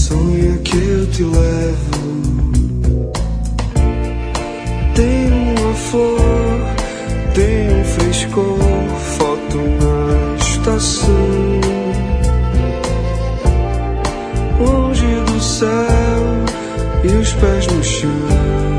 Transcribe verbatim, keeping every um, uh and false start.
Sonha que eu te levo. Tem uma flor, tem um frescor, foto na estação. Longe do céu e os pés no chão.